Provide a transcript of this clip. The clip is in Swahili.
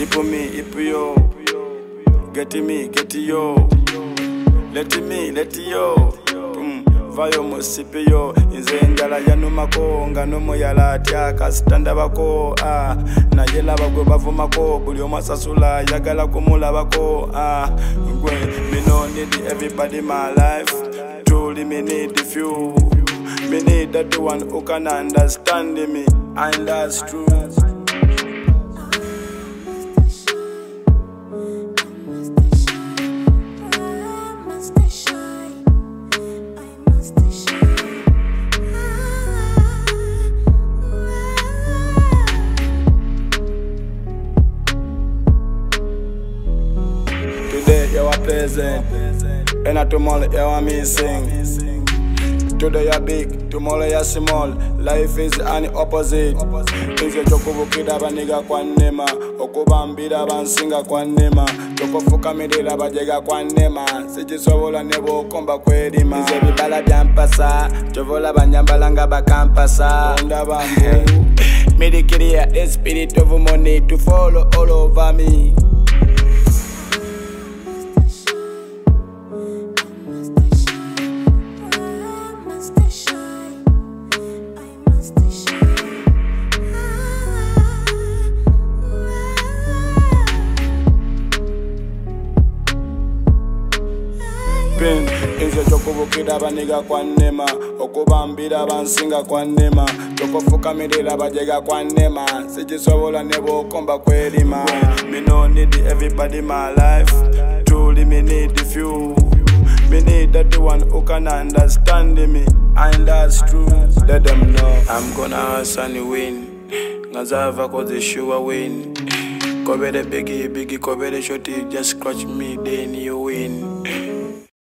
Ipo me, ipo yo. Get me, get yo. Let me, let yo. Vayo musipi yo. Inze njala ya numako. Ngano moyala tiaka standa bako. Na yela bagwe bavumako. Buli omasasula yagala kumula bako. Me no need everybody in my life. Truly me need the few. Me need that the one who can understand me. And that's true. Today you are present, and tomorrow you are missing. Today you are big, tomorrow you are small. Life is an opposite. Inze chokubukida baniga kwa nema, okubambira bansinga kwa nema, chokofukamidira bajega kwa nema, sichisobola nebo komba kwelima. Inze bibala byampasa, chovola banyambalanga bakampasa. Onda bambu, medikiria the spirit of money to follow all over me. Inze chokubukida baniga kwa nema, okubambira bansinga kwa nema, chokofukamidira bajega kwa nema, sichisobola nebo komba kwelima. Me no need everybody in my life. Truly me need the few. Me need that the one who can understand me. And that's true. Let them know I'm gonna hustle and win. Ngazava cause the sure win. Cover the biggie, kobe the shorty, just scratch me, then you win.